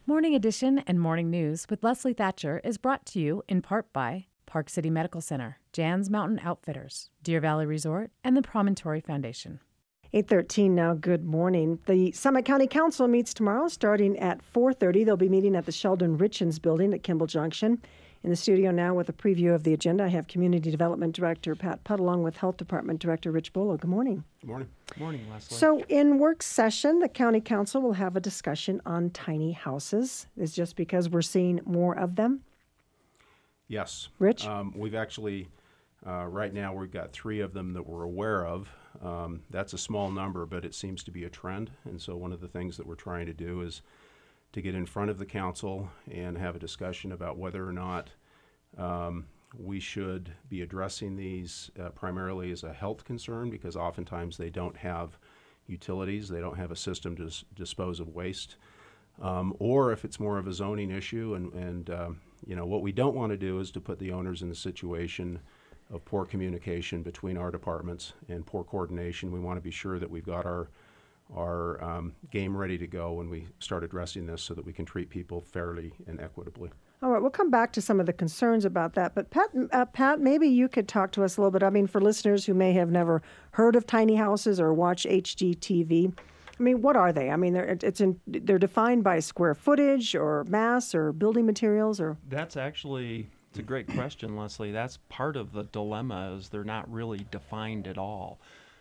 Morning Edition and Morning News with Leslie Thatcher is brought to you in part by Park City Medical Center, Jan's Mountain Outfitters, Deer Valley Resort, and the Promontory Foundation. 8:13 now. Good morning. The Summit County Council meets tomorrow starting at 4:30. They'll be meeting at the Sheldon Richens building at Kimball Junction. In the studio now with a preview of the agenda, I have Community Development Director Pat Putt along with Health Department Director Rich Bolo. Good morning. Good morning. Good morning, Leslie. So in work session, the County Council will have a discussion on tiny houses. Is just because we're seeing more of them? Yes. Rich? We've actually, right now, we've got 3 of them that we're aware of. That's a small number, but it seems to be a trend. And so one of the things that we're trying to do is to get in front of the council and have a discussion about whether or not we should be addressing these primarily as a health concern, because oftentimes they don't have utilities, they don't have a system to dispose of waste, or if it's more of a zoning issue. And what we don't want to do is to put the owners in the situation of poor communication between our departments and poor coordination. We want to be sure that we've got our game ready to go when we start addressing this so that we can treat people fairly and equitably. All right, we'll come back to some of the concerns about that. But Pat, maybe you could talk to us a little bit. I mean, for listeners who may have never heard of tiny houses or watch HGTV, I mean, what are they? I mean, they're defined by square footage or mass or building materials or? It's a great question, Leslie. That's part of the dilemma, is they're not really defined at all.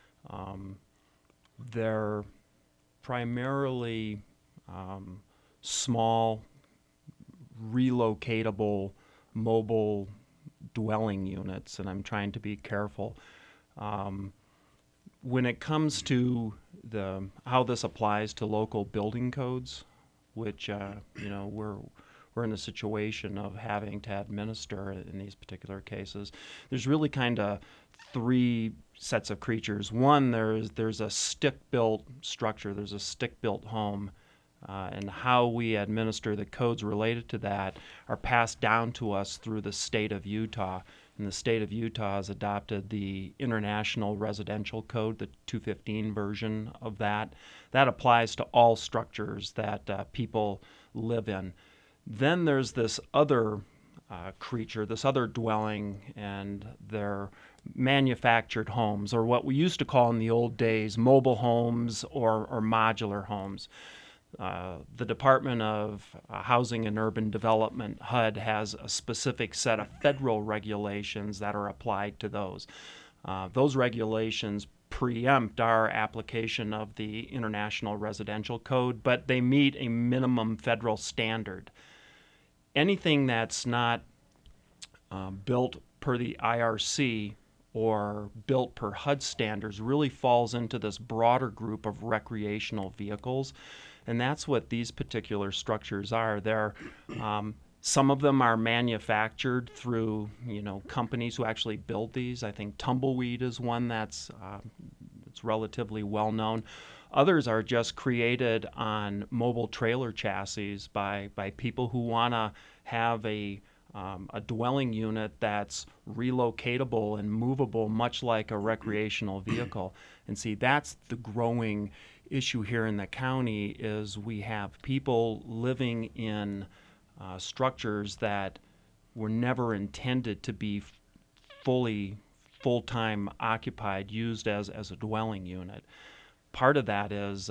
They're primarily small, relocatable, mobile dwelling units, and I'm trying to be careful. When it comes to how this applies to local building codes, which we're in a situation of having to administer in these particular cases, there's really kind of 3 sets of creatures. One, there's a stick-built structure, there's a stick-built home, and how we administer the codes related to that are passed down to us through the state of Utah. And the state of Utah has adopted the International Residential Code, the 215 version of that. That applies to all structures that people live in. Then there's this other creature, this other dwelling, and they're manufactured homes, or what we used to call in the old days mobile homes or modular homes. The Department of Housing and Urban Development, HUD, has a specific set of federal regulations that are applied to those. Those regulations preempt our application of the International Residential Code, but they meet a minimum federal standard. Anything that's not built per the IRC or built per HUD standards really falls into this broader group of recreational vehicles. And that's what these particular structures are. Some of them are manufactured through, companies who actually build these. I think Tumbleweed is one that's it's relatively well known. Others are just created on mobile trailer chassis by people who want to have a dwelling unit that's relocatable and movable, much like a recreational vehicle. And see, that's the growing issue here in the county, is we have people living in structures that were never intended to be full-time occupied, used as a dwelling unit. Part of that is,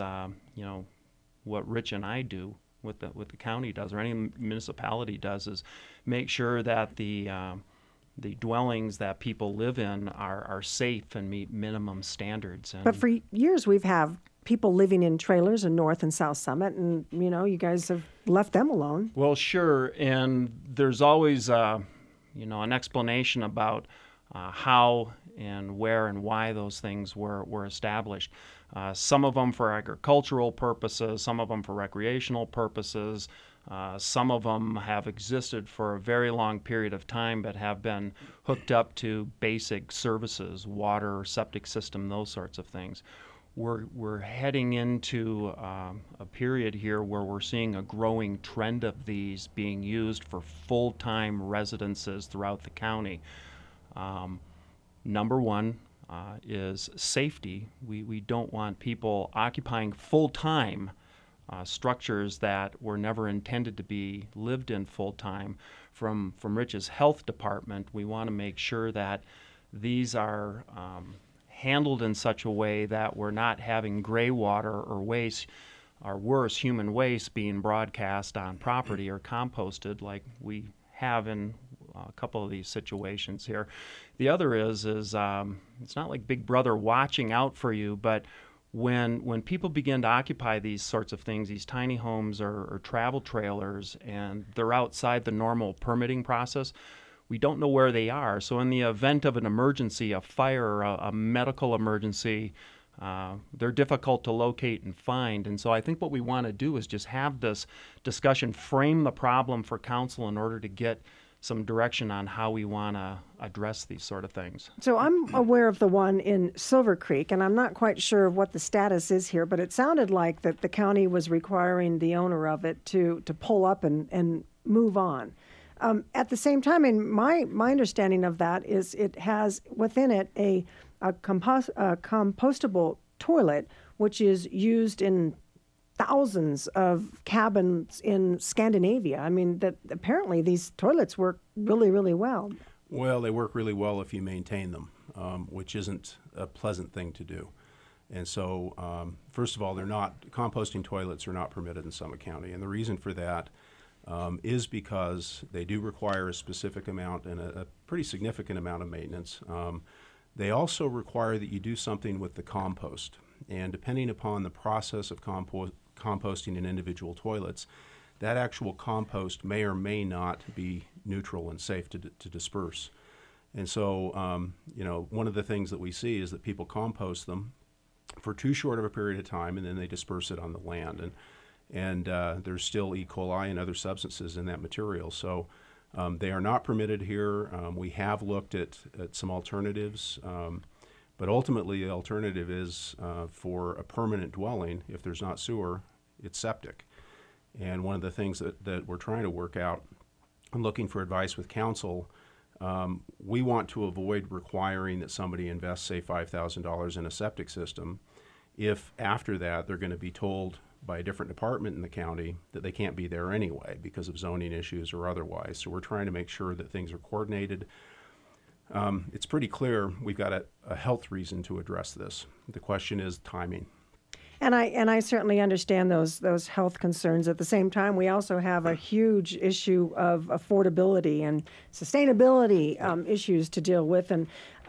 what Rich and I do, what the county does, or any municipality does, is make sure that the dwellings that people live in are safe and meet minimum standards. But for years we've had people living in trailers in North and South Summit, and you guys have left them alone. Well, sure, and there's always an explanation about how and where and why those things were established. Some of them for agricultural purposes, some of them for recreational purposes. Some of them have existed for a very long period of time but have been hooked up to basic services, water, septic system, those sorts of things. We're heading into a period here where we're seeing a growing trend of these being used for full-time residences throughout the county. Number one is safety. We don't want people occupying full-time structures that were never intended to be lived in full time. From Rich's health department, we want to make sure that these are handled in such a way that we're not having gray water or waste, or worse, human waste being broadcast on property or composted like we have in a couple of these situations here. The other is it's not like Big Brother watching out for you, but when people begin to occupy these sorts of things, these tiny homes or travel trailers, and they're outside the normal permitting process, we don't know where they are. So in the event of an emergency, a fire, a medical emergency, they're difficult to locate and find. And so I think what we want to do is just have this discussion, frame the problem for council in order to get some direction on how we want to address these sort of things. So I'm aware of the one in Silver Creek, and I'm not quite sure what the status is here, but it sounded like that the county was requiring the owner of it to pull up and move on. At the same time, and my understanding of that is it has within it a compostable toilet, which is used in thousands of cabins in Scandinavia. I mean, that apparently these toilets work really, really well. Well, they work really well if you maintain them, which isn't a pleasant thing to do. And so, first of all, composting toilets are not permitted in Summit County. And the reason for that is because they do require a specific amount and a pretty significant amount of maintenance. They also require that you do something with the compost. And depending upon the process of composting in individual toilets, that actual compost may or may not be neutral and safe to disperse. And so, one of the things that we see is that people compost them for too short of a period of time, and then they disperse it on the land. And there's still E. coli and other substances in that material. So they are not permitted here. We have looked at some alternatives, but ultimately the alternative is for a permanent dwelling. If there's not sewer, it's septic. And one of the things that we're trying to work out and looking for advice with council, we want to avoid requiring that somebody invest, say, $5,000 in a septic system if after that they're going to be told by a different department in the county that they can't be there anyway because of zoning issues or otherwise. So we're trying to make sure that things are coordinated. It's pretty clear we've got a health reason to address this. The question is timing. And I certainly understand those health concerns. At the same time, we also have a huge issue of affordability and sustainability issues to deal with. And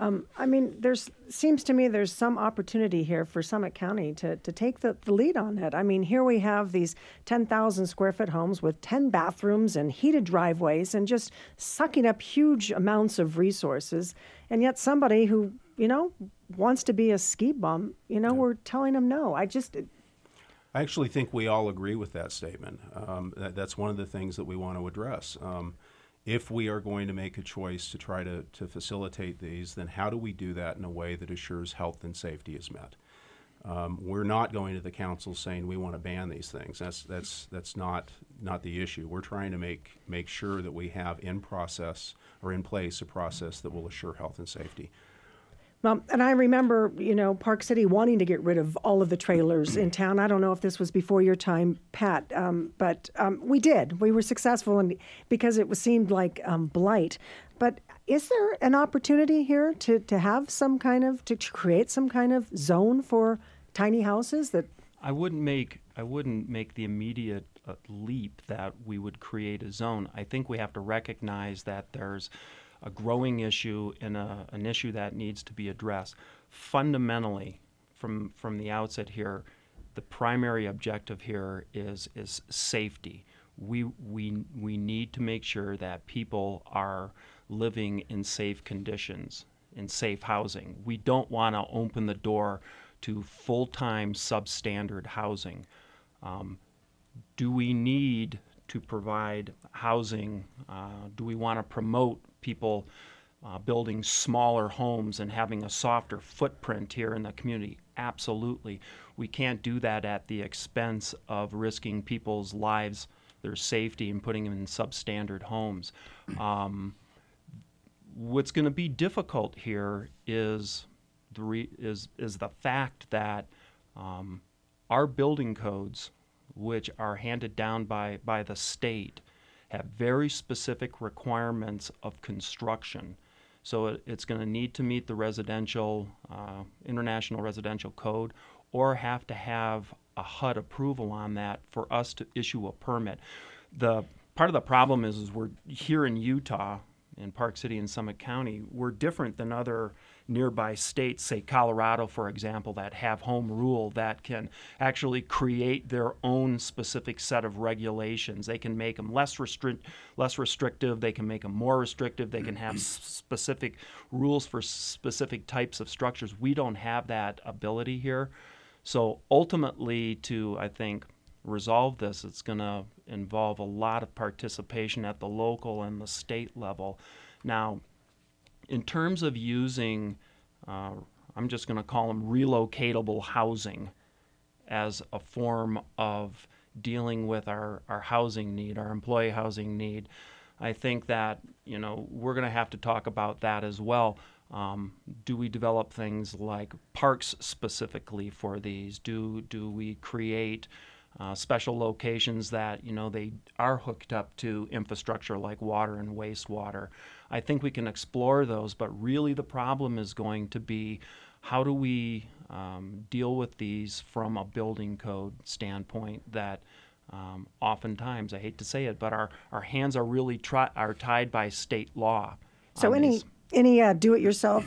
seems to me there's some opportunity here for Summit County to take the lead on it. I mean, here we have these 10,000 square foot homes with 10 bathrooms and heated driveways and just sucking up huge amounts of resources. And yet somebody who, wants to be a ski bum, we're telling them no. I actually think we all agree with that statement. That's one of the things that we want to address. If we are going to make a choice to try to facilitate these, then how do we do that in a way that assures health and safety is met? We're not going to the council saying we want to ban these things. That's not the issue. We're trying to make sure that we have in place a process that will assure health and safety. Well, and I remember, Park City wanting to get rid of all of the trailers in town. I don't know if this was before your time, Pat, but we did. We were successful because it seemed like blight. But is there an opportunity here to have to create some kind of zone for tiny houses that? I wouldn't make the immediate leap that we would create a zone. I think we have to recognize that there's a growing issue and an issue that needs to be addressed. Fundamentally, from the outset here, the primary objective here is safety. We need to make sure that people are living in safe conditions, in safe housing. We don't want to open the door to full-time substandard housing. Do we need to provide housing? Do we want to promote people building smaller homes and having a softer footprint here in the community? Absolutely. We can't do that at the expense of risking people's lives, their safety, and putting them in substandard homes. What's going to be difficult here is the fact that our building codes, which are handed down by the state, have very specific requirements of construction. So it's going to need to meet the residential, International Residential Code, or have to have a HUD approval on that for us to issue a permit. The part of the problem is we're here in Utah, in Park City and Summit County, we're different than other nearby states, say Colorado, for example, that have home rule that can actually create their own specific set of regulations. They can make them less restrictive, they can make them more restrictive, they can have specific rules for specific types of structures. We don't have that ability here. So ultimately, to, I think, resolve this, it's going to involve a lot of participation at the local and the state level. Now, in terms of using, I'm just going to call them relocatable housing as a form of dealing with our housing need, our employee housing need, I think that, we're going to have to talk about that as well. Do we develop things like parks specifically for these? Do we create special locations that, they are hooked up to infrastructure like water and wastewater? I think we can explore those, but really the problem is going to be how do we deal with these from a building code standpoint that oftentimes, I hate to say it, but our hands are really are tied by state law. So any do-it-yourself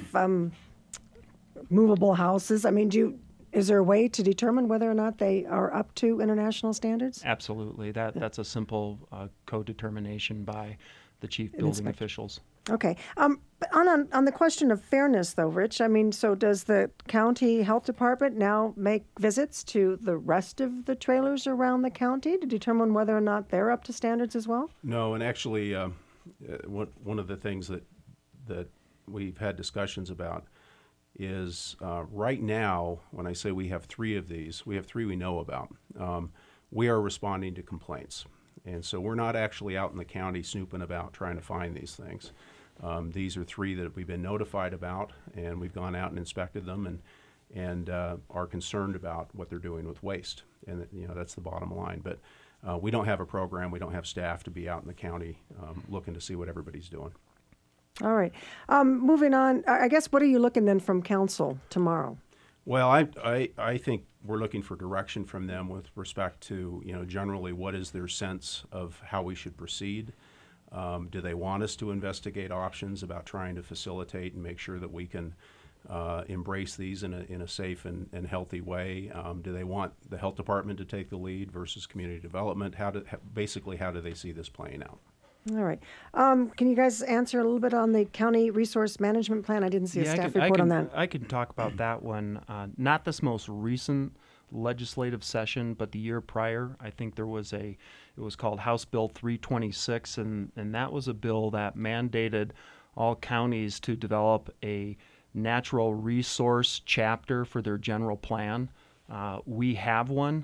movable houses, I mean, is there a way to determine whether or not they are up to international standards? Absolutely. That's a simple code determination by the chief building officials. Okay. But on the question of fairness, though, Rich, I mean, so does the county health department now make visits to the rest of the trailers around the county to determine whether or not they're up to standards as well? No, and actually, one of the things that we've had discussions about is right now, when I say we have 3 of these, we have 3 we know about. We are responding to complaints. And so we're not actually out in the county snooping about trying to find these things. These are 3 that we've been notified about, and we've gone out and inspected them and are concerned about what they're doing with waste. And that's the bottom line. But we don't have a program, we don't have staff to be out in the county looking to see what everybody's doing. All right. Moving on, I guess, what are you looking then from council tomorrow? Well, I think we're looking for direction from them with respect to, generally what is their sense of how we should proceed. Do they want us to investigate options about trying to facilitate and make sure that we can embrace these in a safe and healthy way? Do they want the health department to take the lead versus community development? Basically, how do they see this playing out? All right. Can you guys answer a little bit on the county resource management plan? I didn't see a staff report on that. I can talk about that one. Not this most recent legislative session, but the year prior, I think there was it was called House Bill 326, and that was a bill that mandated all counties to develop a natural resource chapter for their general plan. We have one.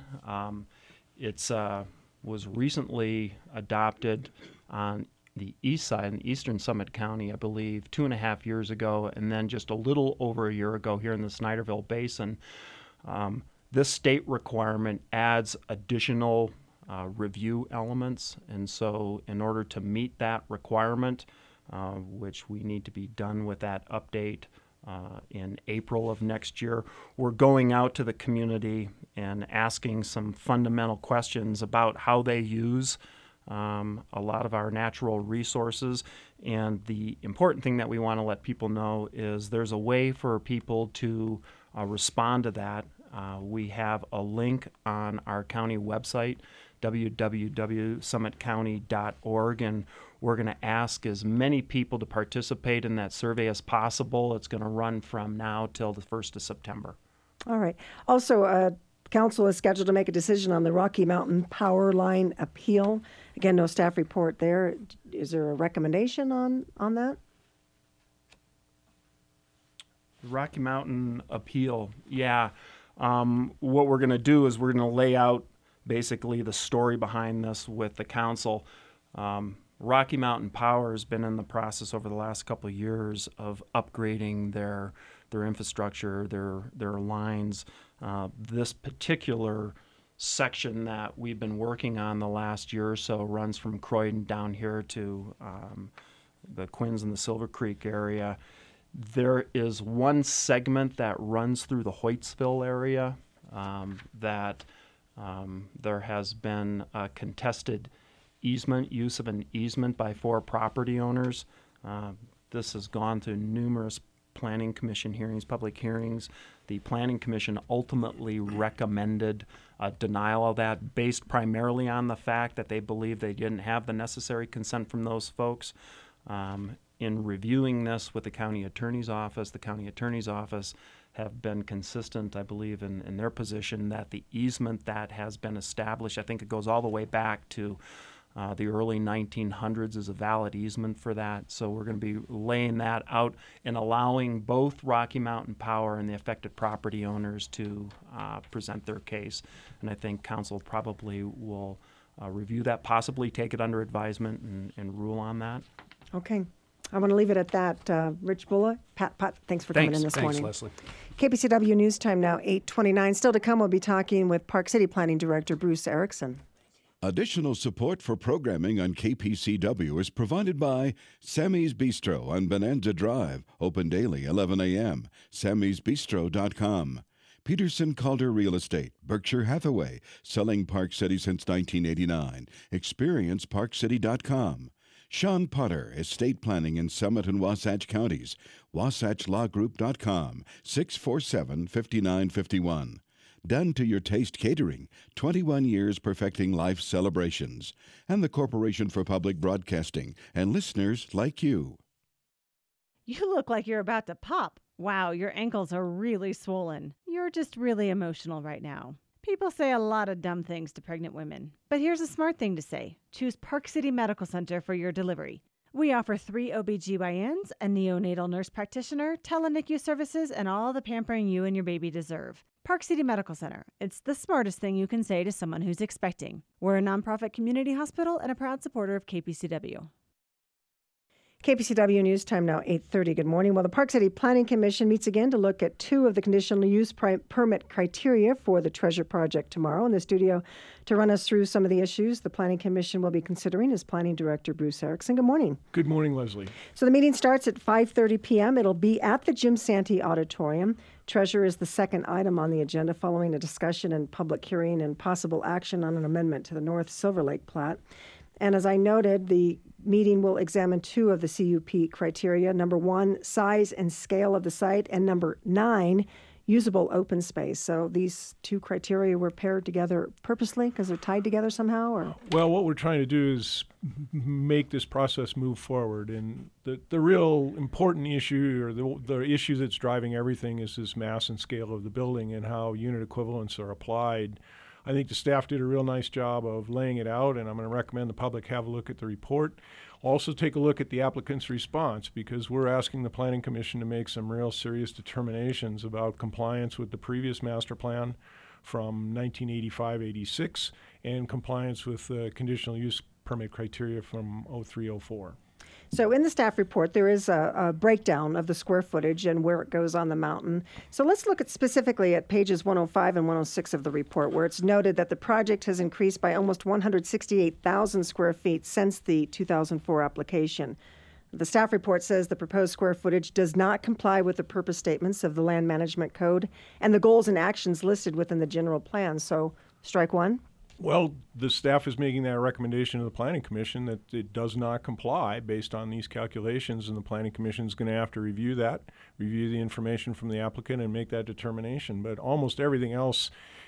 It's was recently adopted on the east side, in eastern Summit County, I believe, 2.5 years ago, and then just a little over a year ago here in the Snyderville Basin. This state requirement adds additional review elements, and so in order to meet that requirement, which we need to be done with that update in April of next year, we're going out to the community and asking some fundamental questions about how they use a lot of our natural resources. And the important thing that we want to let people know is there's a way for people to respond to that. We have a link on our county website, www.summitcounty.org, and we're going to ask as many people to participate in that survey as possible. It's going to run from now till the 1st of September. All right. Also, council is scheduled to make a decision on the Rocky Mountain Power Line appeal. Again, no staff report there. Is there a recommendation on that? Rocky Mountain appeal, yeah. What we're going to do is we're going to lay out basically the story behind this with the council. Rocky Mountain Power has been in the process over the last couple of years of upgrading their infrastructure, their lines. This particular section that we've been working on the last year or so runs from Croydon down here to the Quinns and the Silver Creek area. There is one segment that runs through the Hoytsville area that there has been a contested use of an easement by 4 property owners. This has gone through numerous Planning Commission hearings, public hearings. The Planning Commission ultimately recommended a denial of that based primarily on the fact that they believe they didn't have the necessary consent from those folks. In reviewing this with the county attorney's office have been consistent, I believe, in their position that the easement that has been established, I think it goes all the way back to the early 1900s, is a valid easement for that. So we're going to be laying that out and allowing both Rocky Mountain Power and the affected property owners to present their case. And I think council probably will review that, possibly take it under advisement and rule on that. Okay. I want to leave it at that. Rich Bulla, Pat, thanks for coming in this morning. Thanks, Leslie. KPCW News Time now, 8:29. Still to come, we'll be talking with Park City Planning Director Bruce Erickson. Additional support for programming on KPCW is provided by Sammy's Bistro on Bonanza Drive, open daily 11 a.m., sammysbistro.com. Peterson Calder Real Estate, Berkshire Hathaway, selling Park City since 1989. Experience parkcity.com. Sean Potter, Estate Planning in Summit and Wasatch Counties, wasatchlawgroup.com, 647-5951. Done to Your Taste Catering, 21 years perfecting life celebrations. And the Corporation for Public Broadcasting and listeners like you. You look like you're about to pop. Wow, your ankles are really swollen. You're just really emotional right now. People say a lot of dumb things to pregnant women. But here's a smart thing to say. Choose Park City Medical Center for your delivery. We offer 3 OBGYNs, a neonatal nurse practitioner, tele-NICU services, and all the pampering you and your baby deserve. Park City Medical Center. It's the smartest thing you can say to someone who's expecting. We're a nonprofit community hospital and a proud supporter of KPCW. KPCW News Time now, 8:30. Good morning. Well, the Park City Planning Commission meets again to look at 2 of the conditional use permit criteria for the Treasure Project tomorrow. In the studio to run us through some of the issues the Planning Commission will be considering is Planning Director Bruce Erickson. Good morning. Good morning, Leslie. So the meeting starts at 5:30 p.m. It'll be at the Jim Santee Auditorium. Treasure is the second item on the agenda following a discussion and public hearing and possible action on an amendment to the North Silver Lake plat. And as I noted, the meeting will examine 2 of the CUP criteria. Number 1, size and scale of the site, and number 9, usable open space. So these 2 criteria were paired together purposely because they're tied together somehow? Or? Well, what we're trying to do is make this process move forward. And the real important issue, or the issue that's driving everything, is this mass and scale of the building and how unit equivalents are applied. I think the staff did a real nice job of laying it out, and I'm going to recommend the public have a look at the report. Also take a look at the applicant's response, because we're asking the Planning Commission to make some real serious determinations about compliance with the previous master plan from 1985-86 and compliance with conditional use permit criteria from 03-04. So in the staff report, there is a breakdown of the square footage and where it goes on the mountain. So let's look at specifically at pages 105 and 106 of the report, where it's noted that the project has increased by almost 168,000 square feet since the 2004 application. The staff report says the proposed square footage does not comply with the purpose statements of the Land Management Code and the goals and actions listed within the general plan. So strike one. Well, the staff is making that recommendation to the Planning Commission that it does not comply based on these calculations, and the Planning Commission is going to have to review that, review the information from the applicant, and make that determination. But almost everything else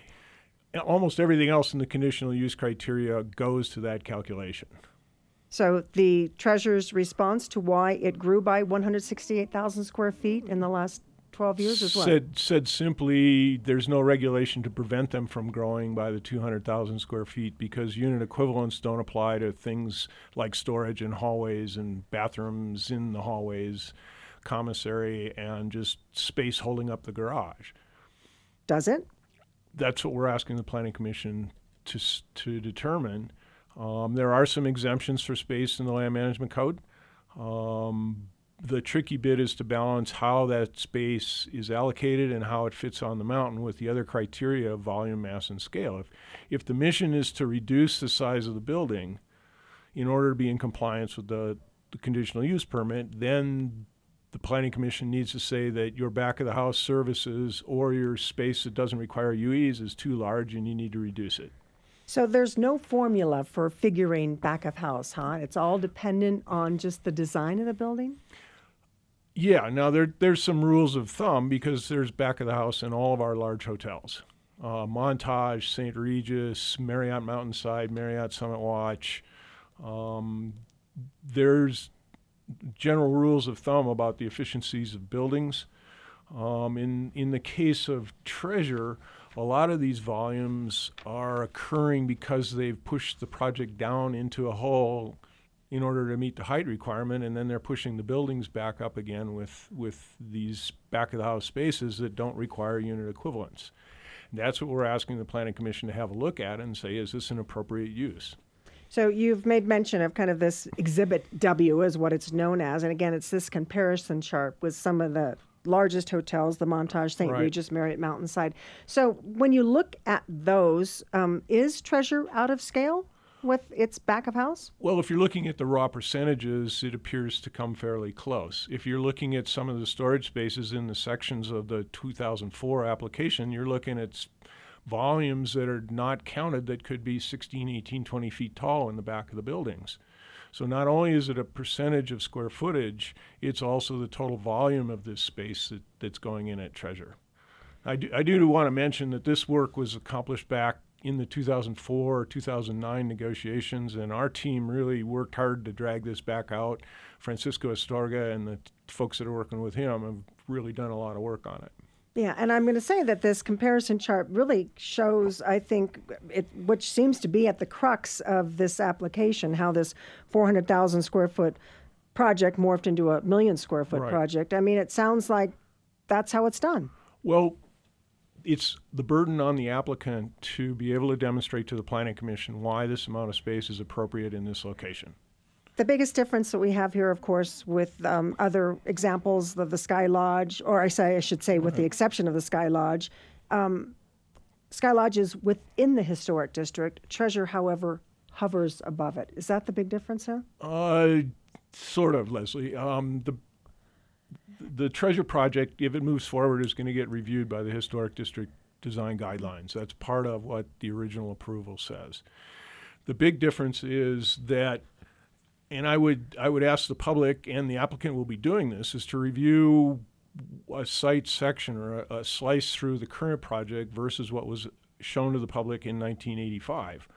in the conditional use criteria goes to that calculation. So the Treasurer's response to why it grew by 168,000 square feet in the last 12 years as well? Said simply, there's no regulation to prevent them from growing by the 200,000 square feet because unit equivalents don't apply to things like storage in hallways and bathrooms in the hallways, commissary, and just space holding up the garage. Does it? That's what we're asking the Planning Commission to determine. There are some exemptions for space in the Land Management Code. the tricky bit is to balance how that space is allocated and how it fits on the mountain with the other criteria of volume, mass, and scale. If the mission is to reduce the size of the building in order to be in compliance with the conditional use permit, then the Planning Commission needs to say that your back of the house services or your space that doesn't require UEs is too large and you need to reduce it. So there's no formula for figuring back of house, huh? It's all dependent on just the design of the building? Yeah, now there's some rules of thumb because there's back of the house in all of our large hotels. Montage, St. Regis, Marriott Mountainside, Marriott Summit Watch. There's general rules of thumb about the efficiencies of buildings. In the case of Treasure, a lot of these volumes are occurring because they've pushed the project down into a hole in order to meet the height requirement, and then they're pushing the buildings back up again with these back-of-the-house spaces that don't require unit equivalents. And that's what we're asking the Planning Commission to have a look at and say, is this an appropriate use? So you've made mention of kind of this Exhibit W is what it's known as. And again, it's this comparison chart with some of the largest hotels, the Montage, St. Right. Regis, Marriott Mountainside. So when you look at those, is Treasure out of scale with its back of house? Well, if you're looking at the raw percentages, it appears to come fairly close. If you're looking at some of the storage spaces in the sections of the 2004 application, you're looking at volumes that are not counted that could be 16, 18, 20 feet tall in the back of the buildings. So not only is it a percentage of square footage, it's also the total volume of this space that's going in at Treasure. I do want to mention that this work was accomplished back in the 2004 or 2009 negotiations, and our team really worked hard to drag this back out. Francisco Astorga and the folks that are working with him have really done a lot of work on it. Yeah, and I'm going to say that this comparison chart really shows, I think, which seems to be at the crux of this application, how this 400,000 square foot project morphed into a 1 million square foot Right. project. I mean, it sounds like that's how it's done. Well, it's the burden on the applicant to be able to demonstrate to the Planning Commission why this amount of space is appropriate in this location. The biggest difference that we have here, of course, with other examples of the Sky Lodge, or I should say with the exception of the Sky Lodge, Sky Lodge is within the historic district. Treasure, however, hovers above it. Is that the big difference here? Sort of, Leslie. The Treasure project, if it moves forward, is going to get reviewed by the Historic District Design Guidelines. That's part of what the original approval says. The big difference is that, and I would ask the public, and the applicant will be doing this, is to review a site section or a slice through the current project versus what was shown to the public in 1985.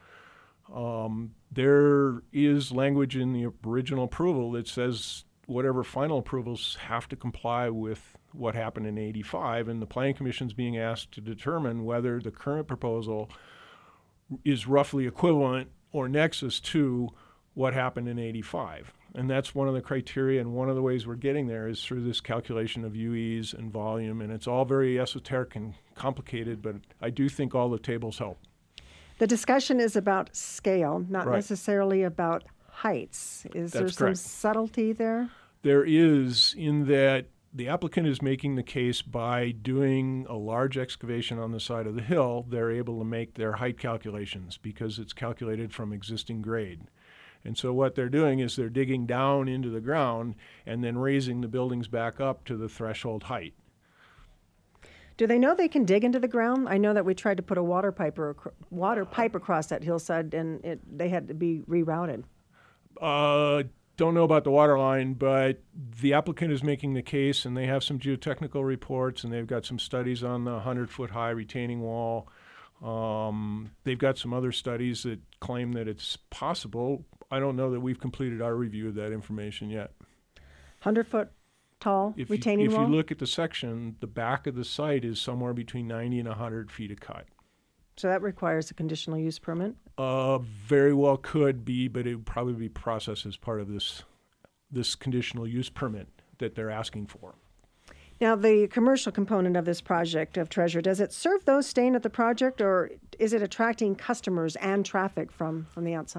There is language in the original approval that says whatever final approvals have to comply with what happened in 85, and the Planning Commission's being asked to determine whether the current proposal is roughly equivalent or nexus to what happened in 85. And that's one of the criteria, and one of the ways we're getting there is through this calculation of UEs and volume, and it's all very esoteric and complicated, but I do think all the tables help. The discussion is about scale, not Right. necessarily about heights. Is there That's some correct. subtlety there? There is, in that the applicant is making the case by doing a large excavation on the side of the hill, they're able to make their height calculations because it's calculated from existing grade. And so what they're doing is they're digging down into the ground and then raising the buildings back up to the threshold height. Do they know they can dig into the ground? I know that we tried to put a water pipe across that hillside, and they had to be rerouted. Don't know about the water line, but the applicant is making the case, and they have some geotechnical reports, and they've got some studies on the 100-foot-high retaining wall. They've got some other studies that claim that it's possible. I don't know that we've completed our review of that information yet. 100-foot tall retaining wall? If you look at the section, the back of the site is somewhere between 90 and 100 feet of cut. So that requires a conditional use permit? Very well could be, but it would probably be processed as part of this conditional use permit that they're asking for. Now, the commercial component of this project of Treasure, does it serve those staying at the project, or is it attracting customers and traffic from the outside?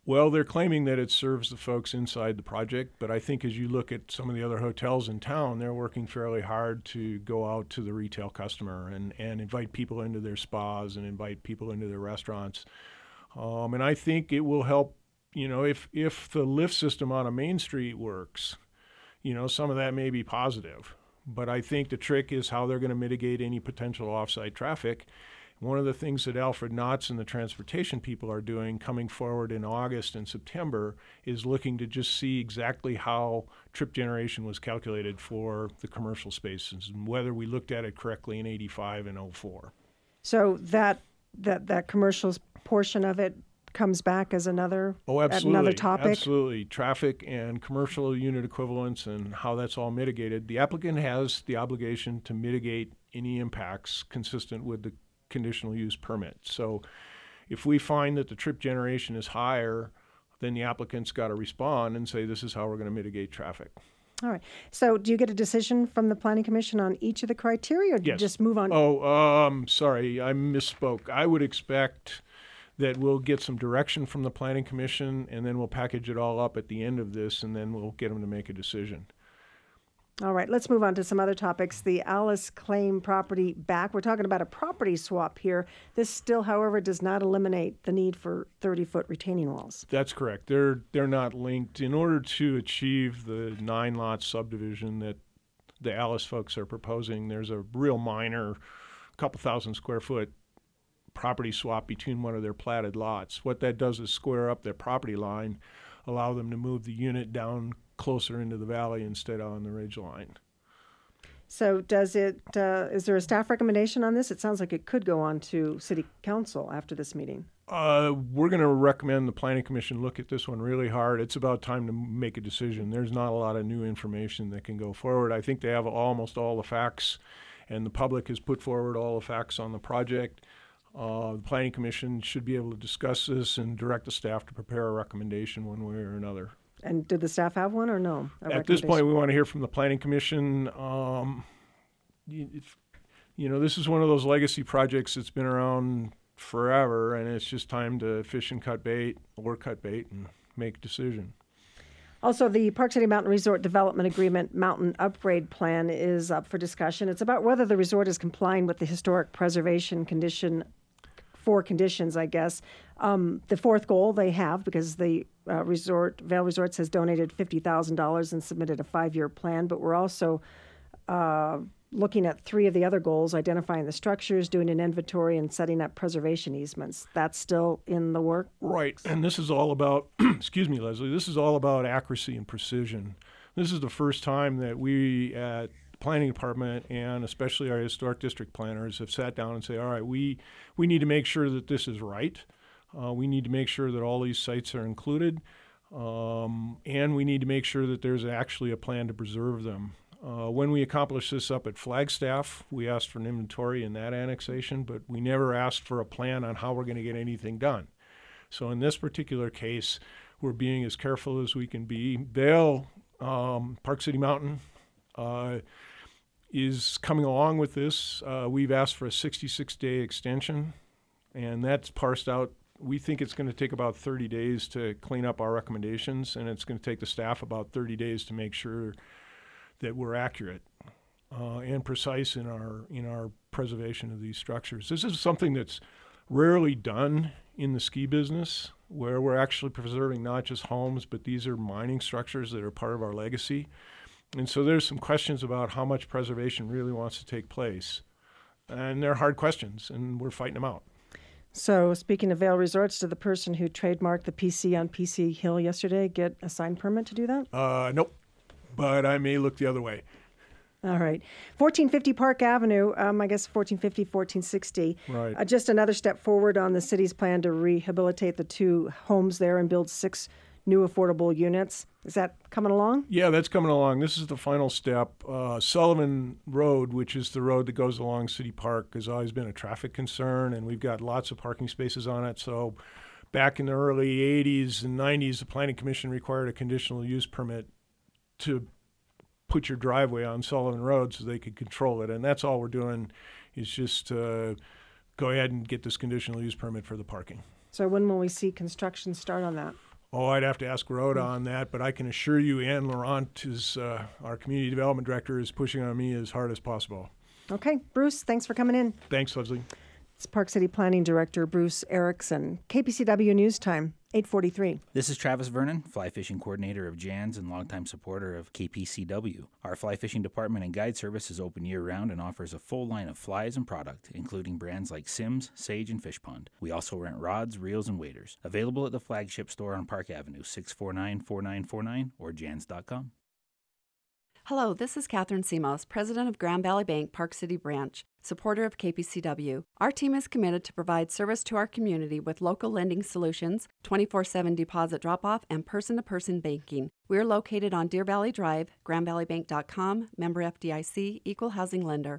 Well, they're claiming that it serves the folks inside the project, but I think as you look at some of the other hotels in town, they're working fairly hard to go out to the retail customer and invite people into their spas and invite people into their restaurants. And I think it will help, if the lift system on a Main Street works, some of that may be positive. But I think the trick is how they're going to mitigate any potential off-site traffic. One of the things that Alfred Knotts and the transportation people are doing coming forward in August and September is looking to just see exactly how trip generation was calculated for the commercial spaces and whether we looked at it correctly in 85 and 04. So that commercial portion of it comes back as another topic? Absolutely. Traffic and commercial unit equivalents and how that's all mitigated. The applicant has the obligation to mitigate any impacts consistent with the conditional use permit. So if we find that the trip generation is higher, then the applicant's got to respond and say, this is how we're going to mitigate traffic. All right. So do you get a decision from the Planning Commission on each of the criteria, or do you just move on? Sorry, I misspoke. I would expect that we'll get some direction from the Planning Commission, and then we'll package it all up at the end of this, and then we'll get them to make a decision. All right, let's move on to some other topics. The Alice claim property back. We're talking about a property swap here. This still, however, does not eliminate the need for 30-foot retaining walls. That's correct. They're not linked. In order to achieve the 9-lot subdivision that the Alice folks are proposing, there's a real minor, couple thousand square foot property swap between one of their platted lots. What that does is square up their property line, allow them to move the unit down closer into the valley instead of on the ridge line. So is there a staff recommendation on this? It sounds like it could go on to City Council after this meeting. We're going to recommend the Planning Commission look at this one really hard. It's about time to make a decision. There's not a lot of new information that can go forward. I think they have almost all the facts, and the public has put forward all the facts on the project. The Planning Commission should be able to discuss this and direct the staff to prepare a recommendation one way or another. And did the staff have one or no? At this point, we want to hear from the Planning Commission. This is one of those legacy projects that's been around forever, and it's just time to fish and cut bait, or cut bait, and make a decision. Also, the Park City Mountain Resort Development Agreement Mountain Upgrade Plan is up for discussion. It's about whether the resort is complying with the historic preservation conditions, I guess. The fourth goal they have, because the Vail Resorts has donated $50,000 and submitted a 5-year plan, but we're also looking at 3 of the other goals: identifying the structures, doing an inventory, and setting up preservation easements. That's still in the work? Right, and this is all about, excuse me, Leslie, this is all about accuracy and precision. This is the first time that we at the Planning Department, and especially our historic district planners, have sat down and say, all right, we need to make sure that this is right. We need to make sure that all these sites are included, and we need to make sure that there's actually a plan to preserve them. When we accomplished this up at Flagstaff, we asked for an inventory in that annexation, but we never asked for a plan on how we're going to get anything done. So in this particular case, we're being as careful as we can be. Vail, Park City Mountain, is coming along with this. We've asked for a 66-day extension, and that's parsed out. We think it's going to take about 30 days to clean up our recommendations, and it's going to take the staff about 30 days to make sure that we're accurate and precise in our preservation of these structures. This is something that's rarely done in the ski business, where we're actually preserving not just homes, but these are mining structures that are part of our legacy. And so there's some questions about how much preservation really wants to take place. And they're hard questions, and we're fighting them out. So speaking of Vail Resorts, did the person who trademarked the PC on PC Hill yesterday get a sign permit to do that? Nope, but I may look the other way. All right. 1450 Park Avenue, I guess 1450, 1460. Right. Just another step forward on the city's plan to rehabilitate the 2 homes there and build 6 new affordable units. Is that coming along? Yeah, that's coming along. This is the final step. Sullivan Road, which is the road that goes along City Park, has always been a traffic concern, and we've got lots of parking spaces on it. So back in the early 80s and 90s, the Planning Commission required a conditional use permit to put your driveway on Sullivan Road so they could control it. And that's all we're doing, is just go ahead and get this conditional use permit for the parking. So when will we see construction start on that? Oh, I'd have to ask Rhoda on that, but I can assure you Anne Laurent, our community development director, is pushing on me as hard as possible. Okay, Bruce, thanks for coming in. Thanks, Leslie. It's Park City Planning Director Bruce Erickson. KPCW News Time, 8:43. This is Travis Vernon, fly fishing coordinator of JANS and longtime supporter of KPCW. Our fly fishing department and guide service is open year-round and offers a full line of flies and product, including brands like Simms, Sage, and Fish Pond. We also rent rods, reels, and waders. Available at the flagship store on Park Avenue, 649-4949, or jans.com. Hello, this is Catherine Simos, President of Grand Valley Bank Park City Branch, supporter of KPCW. Our team is committed to provide service to our community with local lending solutions, 24/7 deposit drop-off, and person-to-person banking. We are located on Deer Valley Drive, grandvalleybank.com, member FDIC, equal housing lender.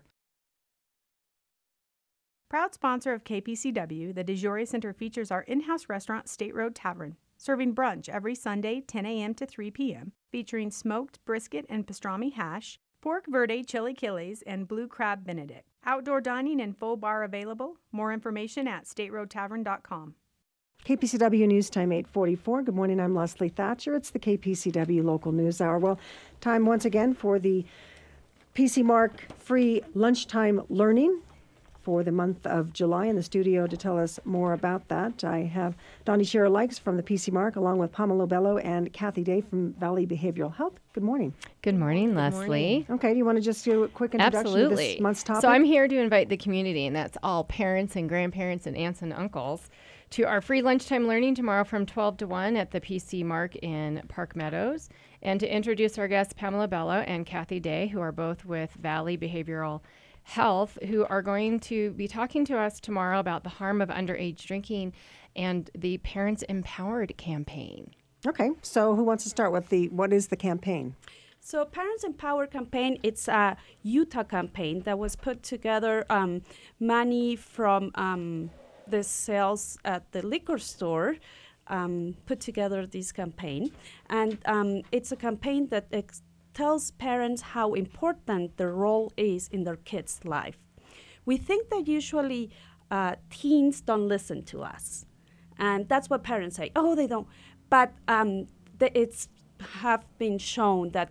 Proud sponsor of KPCW, the DeJoria Center features our in-house restaurant, State Road Tavern, serving brunch every Sunday, 10 a.m. to 3 p.m., featuring smoked brisket and pastrami hash, pork verde chili chiles, and blue crab benedict. Outdoor dining and full bar available. More information at stateroadtavern.com. KPCW News Time, 8:44. Good morning, I'm Leslie Thatcher. It's the KPCW Local News Hour. Well, time once again for the PC Mark free lunchtime learning for the month of July. In the studio to tell us more about that, I have Donnie Shearer-Likes from the PC Mark, along with Pamela Bello and Kathy Day from Valley Behavioral Health. Good morning. Good morning, Leslie. Okay, do you want to just do a quick introduction to this month's topic? So I'm here to invite the community, and that's all parents and grandparents and aunts and uncles, to our free lunchtime learning tomorrow from 12 to 1 at the PC Mark in Park Meadows, and to introduce our guests Pamela Bello and Kathy Day, who are both with Valley Behavioral Health, who are going to be talking to us tomorrow about the harm of underage drinking and the Parents Empowered campaign. Okay, so who wants to start with what is the campaign? So Parents Empowered campaign, it's a Utah campaign that was put together, money from the sales at the liquor store put together this campaign. And it's a campaign that tells parents how important their role is in their kids' life. We think that usually teens don't listen to us. And that's what parents say, oh, they don't. But it's have been shown that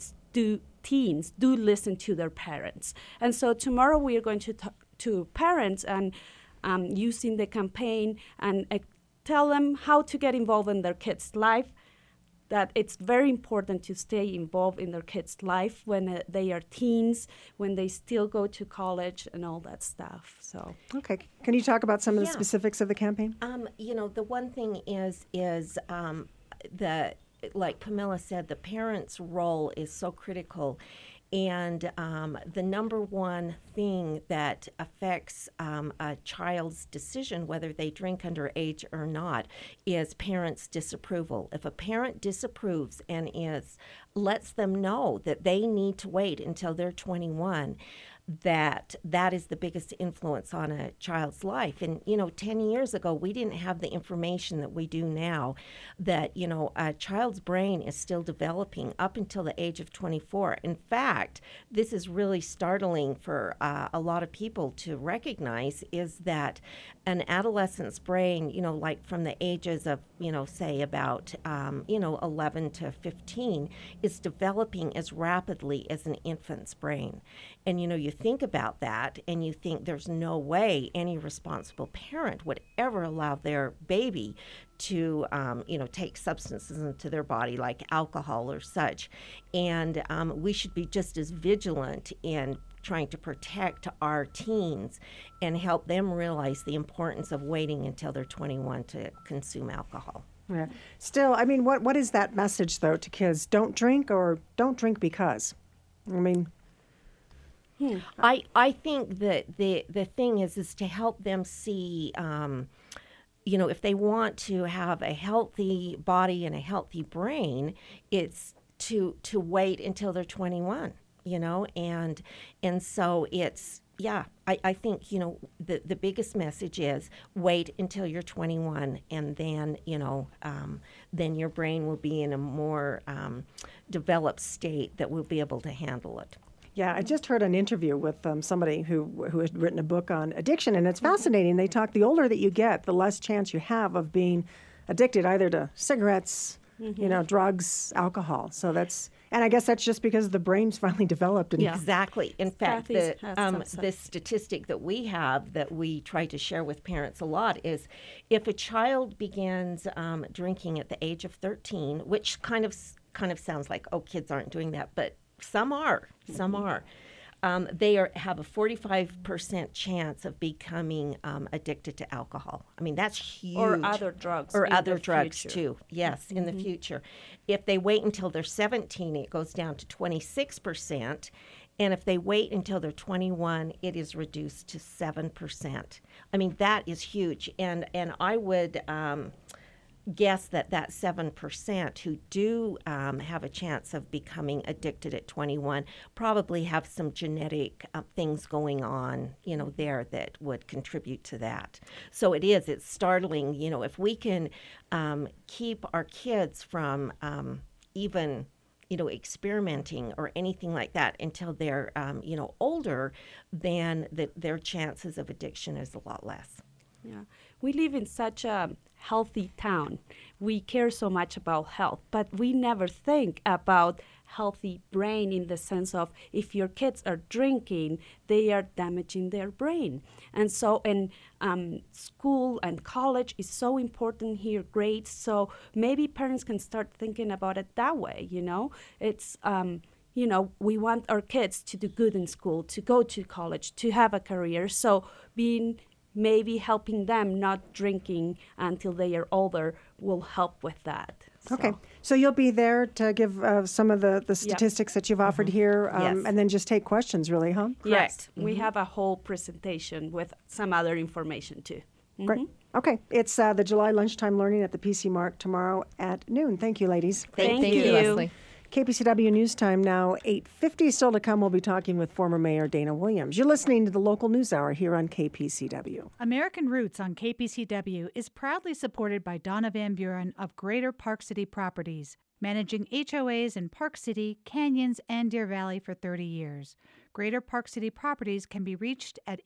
teens do listen to their parents. And so tomorrow we are going to talk to parents and using the campaign and tell them how to get involved in their kids' life, that it's very important to stay involved in their kids' life when they are teens, when they still go to college and all that stuff. So okay, can you talk about some of the specifics of the campaign? The one thing is like Camilla said, the parents' role is so critical. And the number one thing that affects a child's decision, whether they drink underage or not, is parents' disapproval. If a parent disapproves and lets them know that they need to wait until they're 21, that is the biggest influence on a child's life. And, 10 years ago, we didn't have the information that we do now, that, a child's brain is still developing up until the age of 24. In fact, this is really startling for a lot of people to recognize, is that an adolescent's brain, like from the ages of, say about, 11 to 15, is developing as rapidly as an infant's brain. And, you think about that and you think there's no way any responsible parent would ever allow their baby to, take substances into their body like alcohol or such. And we should be just as vigilant in trying to protect our teens and help them realize the importance of waiting until they're 21 to consume alcohol. Yeah. Still, what is that message, though, to kids? Don't drink, or don't drink because? I think that the thing is to help them see, if they want to have a healthy body and a healthy brain, it's to wait until they're 21, and so it's, I think, the biggest message is wait until you're 21, and then, then your brain will be in a more developed state that will be able to handle it. Yeah, I just heard an interview with somebody who had written a book on addiction, and it's fascinating. They talk, the older that you get, the less chance you have of being addicted either to cigarettes, drugs, alcohol. So and I guess that's just because the brain's finally developed. And Exactly. In fact, Kathy's has the statistic that we have that we try to share with parents a lot is if a child begins drinking at the age of 13, which kind of sounds like, oh, kids aren't doing that, but some are. Some are. They have a 45% chance of becoming addicted to alcohol. I mean, that's huge. Or other drugs. Or in other the drugs, future. too. Yes, in the future. If they wait until they're 17, it goes down to 26%. And if they wait until they're 21, it is reduced to 7%. I mean, that is huge. And I would guess that 7% who do have a chance of becoming addicted at 21 probably have some genetic things going on, there that would contribute to that. So it's startling, if we can keep our kids from even experimenting or anything like that until they're, older, then their chances of addiction is a lot less. Yeah. We live in such a healthy town. We care so much about health, but we never think about healthy brain in the sense of if your kids are drinking, they are damaging their brain. And so school and college is so important here, grades. So maybe parents can start thinking about it that way, It's, we want our kids to do good in school, to go to college, to have a career. So maybe helping them not drinking until they are older will help with that. Okay. So you'll be there to give some of the statistics that you've offered here, Yes. and then just take questions, really, huh? Yes. We have a whole presentation with some other information, too. Great. Okay. It's the July Lunchtime Learning at the PC Mark tomorrow at noon. Thank you, ladies. Thank you, Leslie. KPCW News Time now 8:50. Still to come, we'll be talking with former Mayor Dana Williams. You're listening to the Local News Hour here on KPCW. American Roots on KPCW is proudly supported by Donna Van Buren of Greater Park City Properties, managing HOAs in Park City, Canyons, and Deer Valley for 30 years. Greater Park City Properties can be reached at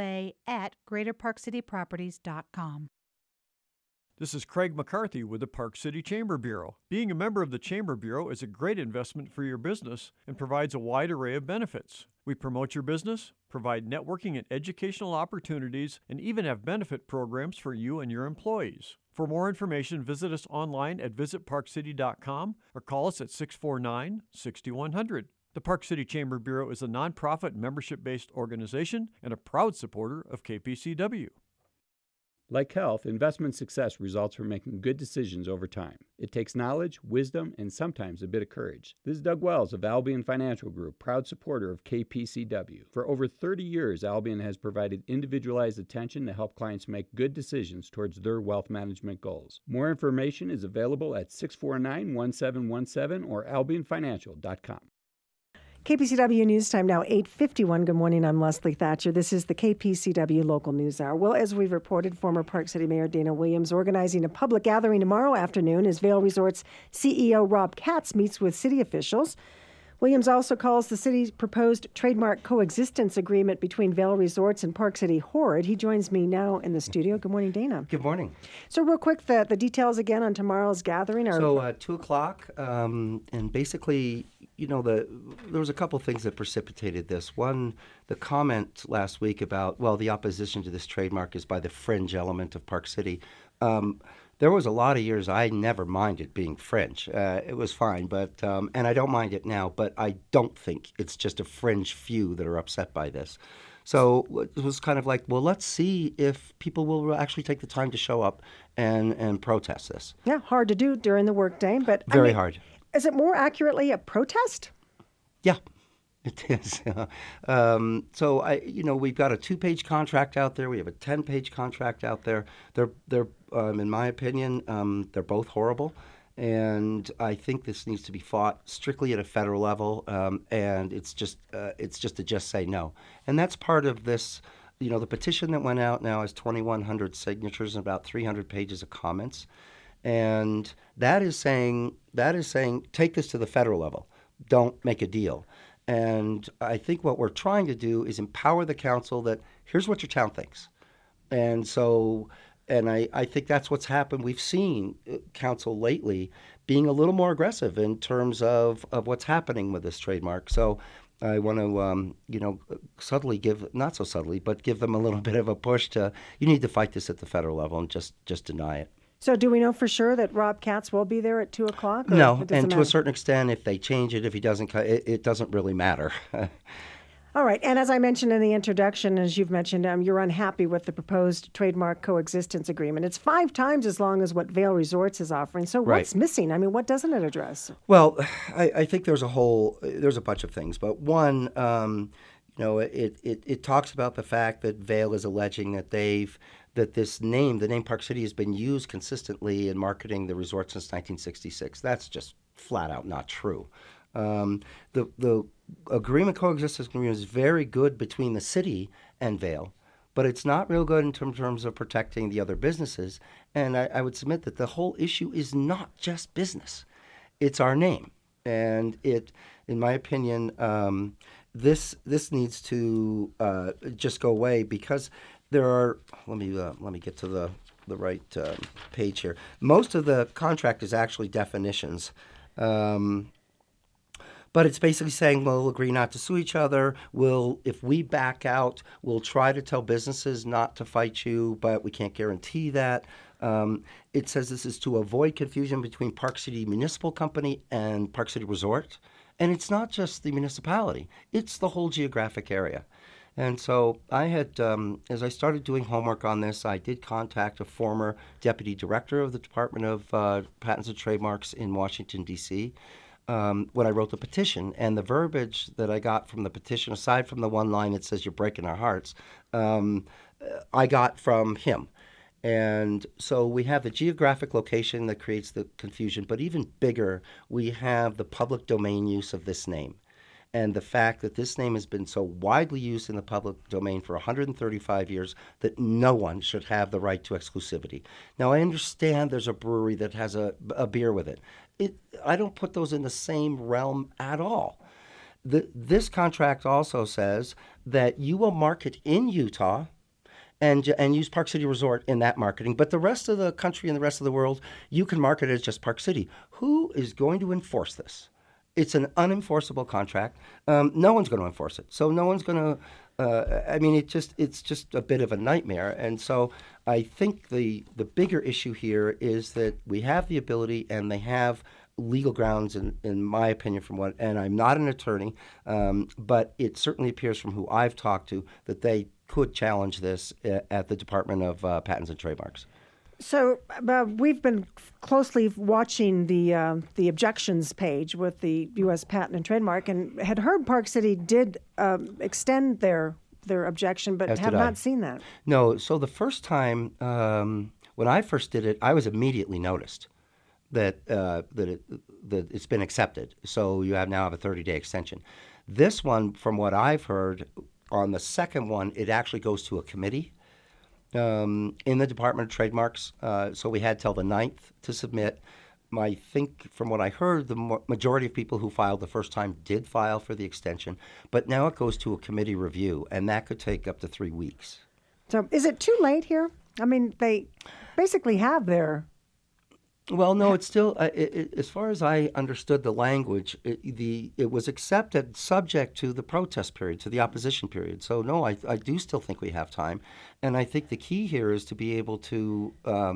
HOA@greaterparkcityproperties.com. This is Craig McCarthy with the Park City Chamber Bureau. Being a member of the Chamber Bureau is a great investment for your business and provides a wide array of benefits. We promote your business, provide networking and educational opportunities, and even have benefit programs for you and your employees. For more information, visit us online at visitparkcity.com or call us at 649-6100. The Park City Chamber Bureau is a nonprofit membership-based organization and a proud supporter of KPCW. Like health, investment success results from making good decisions over time. It takes knowledge, wisdom, and sometimes a bit of courage. This is Doug Wells of Albion Financial Group, proud supporter of KPCW. For over 30 years, Albion has provided individualized attention to help clients make good decisions towards their wealth management goals. More information is available at 649-1717 or albionfinancial.com. KPCW News Time now 8:51. Good morning. I'm Leslie Thatcher. This is the KPCW Local News Hour. Well, as we've reported, former Park City Mayor Dana Williams organizing a public gathering tomorrow afternoon as Vail Resorts CEO Rob Katz meets with city officials. Williams also calls the city's proposed trademark coexistence agreement between Vail Resorts and Park City horrid. He joins me now in the studio. Good morning, Dana. Good morning. So real quick, the details again on tomorrow's gathering are... So 2 o'clock, and basically, there was a couple things that precipitated this. One, the comment last week about, the opposition to this trademark is by the fringe element of Park City. There was a lot of years I never minded being French. It was fine, but and I don't mind it now, but I don't think it's just a fringe few that are upset by this. So it was kind of like, let's see if people will actually take the time to show up and protest this. Yeah, hard to do during the workday, but... Very hard. Is it more accurately a protest? Yeah. It is. So we've got a 2-page contract out there. We have a 10-page contract out there. They're in my opinion, they're both horrible, and I think this needs to be fought strictly at a federal level. And it's just to say no. And that's part of this. The petition that went out now has 2,100 signatures and about 300 pages of comments, and that is saying take this to the federal level. Don't make a deal. And I think what we're trying to do is empower the council that here's what your town thinks. And so And I think that's what's happened. We've seen council lately being a little more aggressive in terms of what's happening with this trademark. So I want to, subtly not so subtly, but give them a little bit of a push to, you need to fight this at the federal level and just deny it. So do we know for sure that Rob Katz will be there at 2 o'clock? No, and to a certain extent, if they change it, if he doesn't, it doesn't really matter. All right. And as I mentioned in the introduction, as you've mentioned, you're unhappy with the proposed trademark coexistence agreement. It's 5 times as long as what Vail Resorts is offering. So what's missing? I mean, what doesn't it address? Well, I think there's a bunch of things. But one, it talks about the fact that Vail is alleging that this name, the name Park City, has been used consistently in marketing the resort since 1966. That's just flat out not true. The agreement, coexistence agreement, is very good between the city and Vail, but it's not real good in terms of protecting the other businesses. And I would submit that the whole issue is not just business; it's our name, and it, in my opinion, this needs to just go away because there are. Let me get to the right page here. Most of the contract is actually definitions. But it's basically saying we'll agree not to sue each other. If we back out, we'll try to tell businesses not to fight you, but we can't guarantee that. It says this is to avoid confusion between Park City Municipal Company and Park City Resort. And it's not just the municipality. It's the whole geographic area. And so I had, as I started doing homework on this, I did contact a former deputy director of the Department of Patents and Trademarks in Washington, D.C., when I wrote the petition. And the verbiage that I got from the petition, aside from the one line that says, "You're breaking our hearts," I got from him. And so we have the geographic location that creates the confusion, but even bigger, we have the public domain use of this name. And the fact that this name has been so widely used in the public domain for 135 years that no one should have the right to exclusivity. Now, I understand there's a brewery that has a beer with it. I don't put those in the same realm at all. This contract also says that you will market in Utah and use Park City Resort in that marketing, but the rest of the country and the rest of the world, you can market it as just Park City. Who is going to enforce this? It's an unenforceable contract. No one's going to enforce it. So no one's going to. It's just a bit of a nightmare. And so I think the bigger issue here is that we have the ability and they have legal grounds, in my opinion, and I'm not an attorney, but it certainly appears from who I've talked to that they could challenge this at the Department of Patents and Trademarks. So we've been closely watching the objections page with the U.S. Patent and Trademark, and had heard Park City did extend their objection, but have not seen that. No. So the first time when I first did it, I was immediately noticed that it's been accepted. So you now have a 30-day extension. This one, from what I've heard, on the second one, it actually goes to a committee in the Department of Trademarks. So we had till the 9th to submit. I think from what I heard, the majority of people who filed the first time did file for the extension. But now it goes to a committee review, and that could take up to 3 weeks. So is it too late here? I mean, they basically have their... Well, no, it's still, as far as I understood the language, it was accepted subject to the protest period, to the opposition period. So, no, I do still think we have time. And I think the key here is to be able to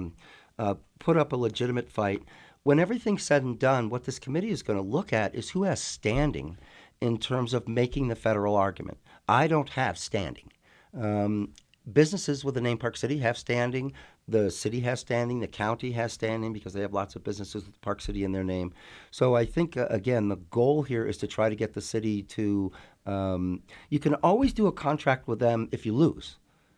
put up a legitimate fight. When everything's said and done, what this committee is going to look at is who has standing in terms of making the federal argument. I don't have standing. Businesses with the name Park City have standing. The city has standing. The county has standing because they have lots of businesses with Park City in their name. So I think, again, the goal here is to try to get the city to you can always do a contract with them if you lose.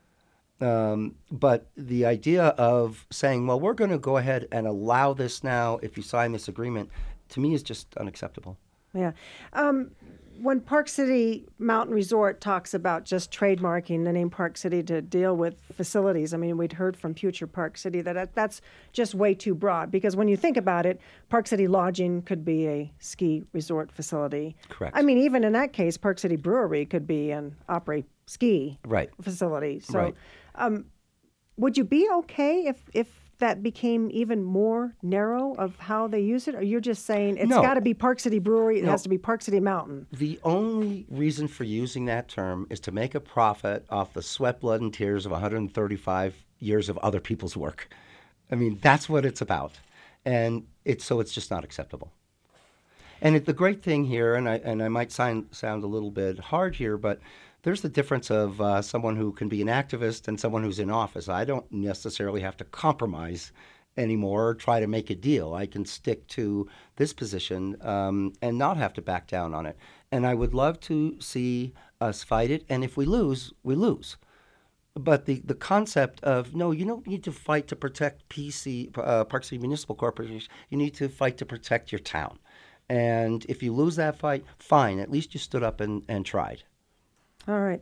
But the idea of saying, well, we're going to go ahead and allow this now if you sign this agreement, to me is just unacceptable. Yeah. When Park City Mountain Resort talks about just trademarking the name Park City to deal with facilities, I mean, we'd heard from Future Park City that that's just way too broad, because when you think about it, Park City Lodging could be a ski resort facility. Correct. I mean, even in that case, Park City Brewery could be an opera ski facility. So, right. would you be okay if that became even more narrow of how they use it? Or you're just saying it's No. got to be Park City Brewery, it No. has to be Park City Mountain? The only reason for using that term is to make a profit off the sweat, blood, and tears of 135 years of other people's work. I mean, that's what it's about. And it's just not acceptable. And the great thing here, and I might sound a little bit hard here, but there's the difference of someone who can be an activist and someone who's in office. I don't necessarily have to compromise anymore or try to make a deal. I can stick to this position and not have to back down on it. And I would love to see us fight it. And if we lose, we lose. But the concept of, no, you don't need to fight to protect Park City Municipal Corporation. You need to fight to protect your town. And if you lose that fight, fine. At least you stood up and tried. All right.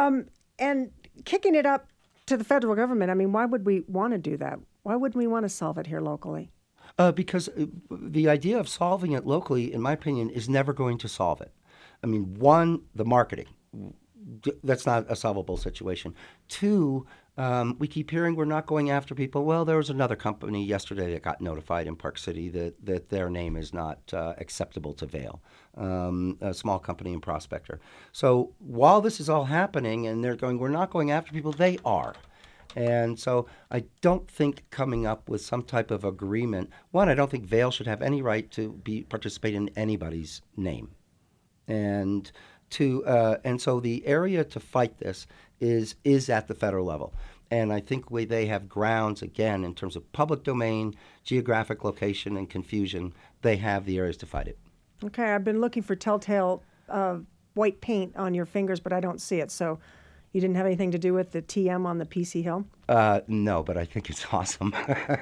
And kicking it up to the federal government, I mean, why would we want to do that? Why wouldn't we want to solve it here locally? Because the idea of solving it locally, in my opinion, is never going to solve it. I mean, one, the marketing. That's not a solvable situation. Two, we keep hearing we're not going after people. Well, there was another company yesterday that got notified in Park City that their name is not acceptable to Vail, a small company in Prospector. So while this is all happening and they're going, we're not going after people, they are. And so I don't think coming up with some type of agreement, one, I don't think Vail should have any right to participate in anybody's name. And so the area to fight this is at the federal level. And I think they have grounds, again, in terms of public domain, geographic location, and confusion, they have the areas to fight it. Okay, I've been looking for telltale white paint on your fingers, but I don't see it. So you didn't have anything to do with the TM on the PC Hill? No, but I think it's awesome.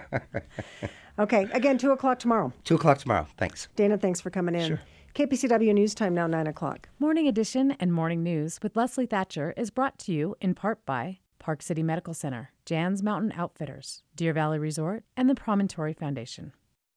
Okay, again, 2 o'clock tomorrow. 2 o'clock tomorrow. Thanks. Dana, thanks for coming in. Sure. KPCW News Time now 9 o'clock. Morning Edition and Morning News with Leslie Thatcher is brought to you in part by Park City Medical Center, Jan's Mountain Outfitters, Deer Valley Resort, and the Promontory Foundation.